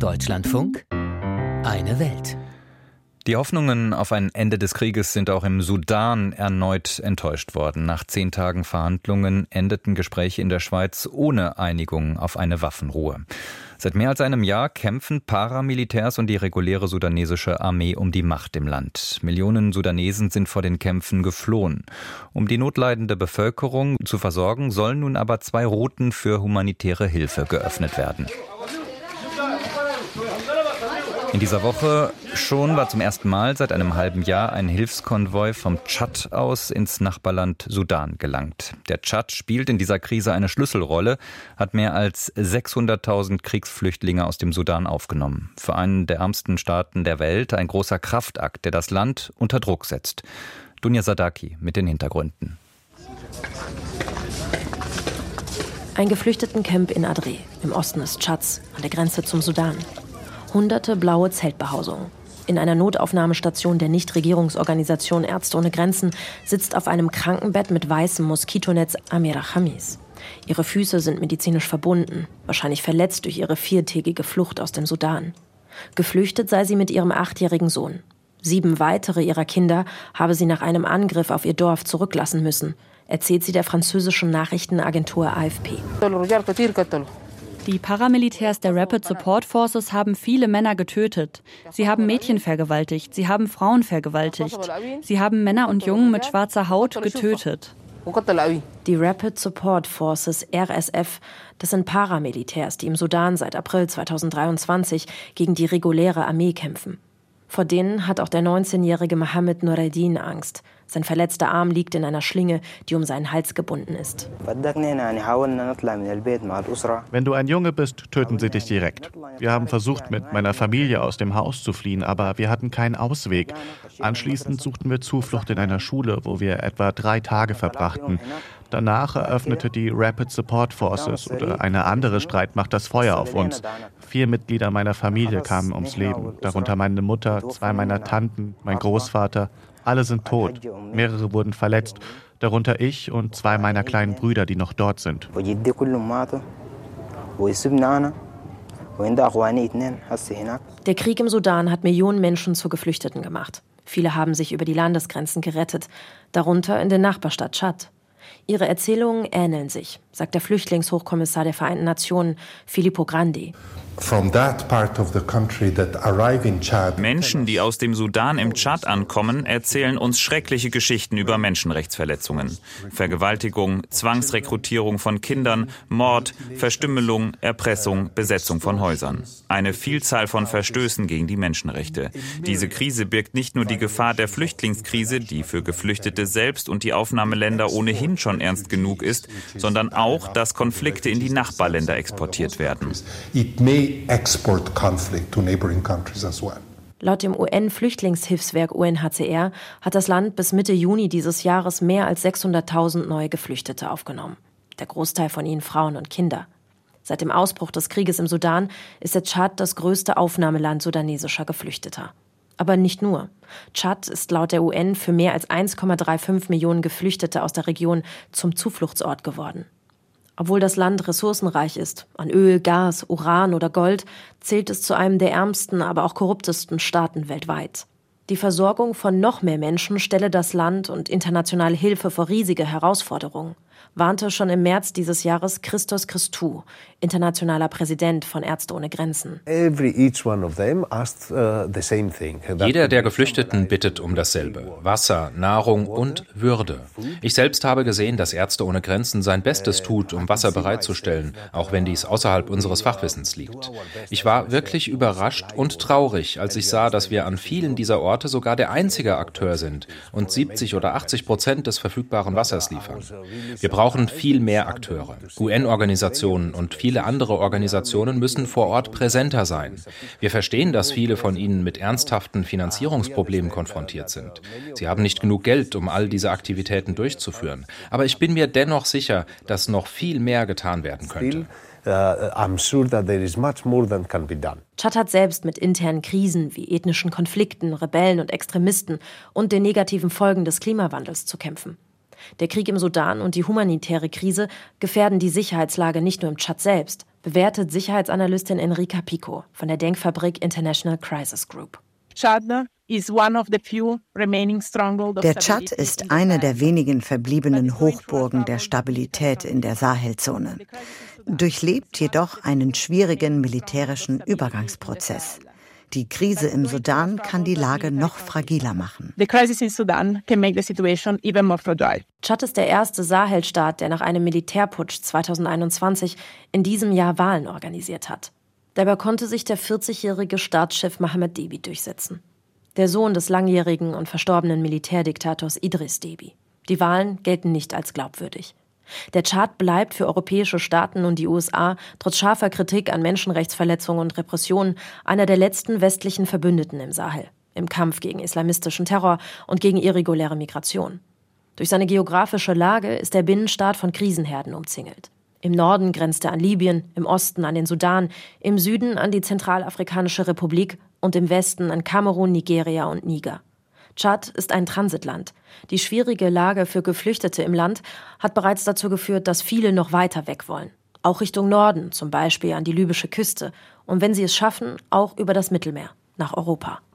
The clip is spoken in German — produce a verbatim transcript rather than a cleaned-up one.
Deutschlandfunk, eine Welt. Die Hoffnungen auf ein Ende des Krieges sind auch im Sudan erneut enttäuscht worden. Nach zehn Tagen Verhandlungen endeten Gespräche in der Schweiz ohne Einigung auf eine Waffenruhe. Seit mehr als einem Jahr kämpfen Paramilitärs und die reguläre sudanesische Armee um die Macht im Land. Millionen Sudanesen sind vor den Kämpfen geflohen. Um die notleidende Bevölkerung zu versorgen, sollen nun aber zwei Routen für humanitäre Hilfe geöffnet werden. In dieser Woche schon war zum ersten Mal seit einem halben Jahr ein Hilfskonvoi vom Tschad aus ins Nachbarland Sudan gelangt. Der Tschad spielt in dieser Krise eine Schlüsselrolle, hat mehr als sechshunderttausend Kriegsflüchtlinge aus dem Sudan aufgenommen. Für einen der ärmsten Staaten der Welt ein großer Kraftakt, der das Land unter Druck setzt. Dunja Sadaki mit den Hintergründen. Ein Geflüchtetencamp in Adre, im Osten des Tschads, an der Grenze zum Sudan. Hunderte blaue Zeltbehausungen. In einer Notaufnahmestation der Nichtregierungsorganisation Ärzte ohne Grenzen sitzt auf einem Krankenbett mit weißem Moskitonetz Amira Khamis. Ihre Füße sind medizinisch verbunden, wahrscheinlich verletzt durch ihre viertägige Flucht aus dem Sudan. Geflüchtet sei sie mit ihrem achtjährigen Sohn. Sieben weitere ihrer Kinder habe sie nach einem Angriff auf ihr Dorf zurücklassen müssen, erzählt sie der französischen Nachrichtenagentur A F P. Die Paramilitärs der Rapid Support Forces haben viele Männer getötet. Sie haben Mädchen vergewaltigt, sie haben Frauen vergewaltigt. Sie haben Männer und Jungen mit schwarzer Haut getötet. Die Rapid Support Forces, R S F, das sind Paramilitärs, die im Sudan seit April zweitausenddreiundzwanzig gegen die reguläre Armee kämpfen. Vor denen hat auch der neunzehnjährige Mohammed Nureddin Angst. Sein verletzter Arm liegt in einer Schlinge, die um seinen Hals gebunden ist. Wenn du ein Junge bist, töten sie dich direkt. Wir haben versucht, mit meiner Familie aus dem Haus zu fliehen, aber wir hatten keinen Ausweg. Anschließend suchten wir Zuflucht in einer Schule, wo wir etwa drei Tage verbrachten. Danach eröffnete die Rapid Support Forces oder eine andere Streitmacht das Feuer auf uns. Vier Mitglieder meiner Familie kamen ums Leben, darunter meine Mutter, zwei meiner Tanten, mein Großvater. Alle sind tot. Mehrere wurden verletzt, darunter ich und zwei meiner kleinen Brüder, die noch dort sind. Der Krieg im Sudan hat Millionen Menschen zu Geflüchteten gemacht. Viele haben sich über die Landesgrenzen gerettet, darunter in der Nachbarstadt Tschad. Ihre Erzählungen ähneln sich, sagt der Flüchtlingshochkommissar der Vereinten Nationen, Filippo Grandi. Menschen, die aus dem Sudan im Tschad ankommen, erzählen uns schreckliche Geschichten über Menschenrechtsverletzungen. Vergewaltigung, Zwangsrekrutierung von Kindern, Mord, Verstümmelung, Erpressung, Besetzung von Häusern. Eine Vielzahl von Verstößen gegen die Menschenrechte. Diese Krise birgt nicht nur die Gefahr der Flüchtlingskrise, die für Geflüchtete selbst und die Aufnahmeländer ohnehin schon ernst genug ist, sondern auch, dass Konflikte in die Nachbarländer exportiert werden. Laut dem U N-Flüchtlingshilfswerk U N H C R hat das Land bis Mitte Juni dieses Jahres mehr als sechshunderttausend neue Geflüchtete aufgenommen. Der Großteil von ihnen Frauen und Kinder. Seit dem Ausbruch des Krieges im Sudan ist der Tschad das größte Aufnahmeland sudanesischer Geflüchteter. Aber nicht nur. Tschad ist laut der U N für mehr als eins Komma fünfunddreißig Millionen Geflüchtete aus der Region zum Zufluchtsort geworden. Obwohl das Land ressourcenreich ist, an Öl, Gas, Uran oder Gold, zählt es zu einem der ärmsten, aber auch korruptesten Staaten weltweit. Die Versorgung von noch mehr Menschen stelle das Land und internationale Hilfe vor riesige Herausforderungen, warnte schon im März dieses Jahres Christos Christou, internationaler Präsident von Ärzte ohne Grenzen. Jeder der Geflüchteten bittet um dasselbe: Wasser, Nahrung und Würde. Ich selbst habe gesehen, dass Ärzte ohne Grenzen sein Bestes tut, um Wasser bereitzustellen, auch wenn dies außerhalb unseres Fachwissens liegt. Ich war wirklich überrascht und traurig, als ich sah, dass wir an vielen dieser Orte sogar der einzige Akteur sind und siebzig oder achtzig Prozent des verfügbaren Wassers liefern. Wir brauchen viel mehr Akteure. U N-Organisationen und viele andere Organisationen müssen vor Ort präsenter sein. Wir verstehen, dass viele von ihnen mit ernsthaften Finanzierungsproblemen konfrontiert sind. Sie haben nicht genug Geld, um all diese Aktivitäten durchzuführen. Aber ich bin mir dennoch sicher, dass noch viel mehr getan werden könnte. Tschad hat selbst mit internen Krisen wie ethnischen Konflikten, Rebellen und Extremisten und den negativen Folgen des Klimawandels zu kämpfen. Der Krieg im Sudan und die humanitäre Krise gefährden die Sicherheitslage nicht nur im Tschad selbst, bewertet Sicherheitsanalystin Enrica Pico von der Denkfabrik International Crisis Group. Der Tschad ist eine der wenigen verbliebenen Hochburgen der Stabilität in der Sahelzone, durchlebt jedoch einen schwierigen militärischen Übergangsprozess. Die Krise im Sudan kann die Lage noch fragiler machen. Tschad ist der erste Sahelstaat, der nach einem Militärputsch zweitausendeinundzwanzig in diesem Jahr Wahlen organisiert hat. Dabei konnte sich der vierzigjährige Staatschef Mohamed Deby durchsetzen. Der Sohn des langjährigen und verstorbenen Militärdiktators Idriss Deby. Die Wahlen gelten nicht als glaubwürdig. Der Tschad bleibt für europäische Staaten und die U S A trotz scharfer Kritik an Menschenrechtsverletzungen und Repressionen einer der letzten westlichen Verbündeten im Sahel, im Kampf gegen islamistischen Terror und gegen irreguläre Migration. Durch seine geografische Lage ist der Binnenstaat von Krisenherden umzingelt. Im Norden grenzt er an Libyen, im Osten an den Sudan, im Süden an die Zentralafrikanische Republik und im Westen an Kamerun, Nigeria und Niger. Tschad ist ein Transitland. Die schwierige Lage für Geflüchtete im Land hat bereits dazu geführt, dass viele noch weiter weg wollen. Auch Richtung Norden, zum Beispiel an die libysche Küste. Und wenn sie es schaffen, auch über das Mittelmeer, nach Europa.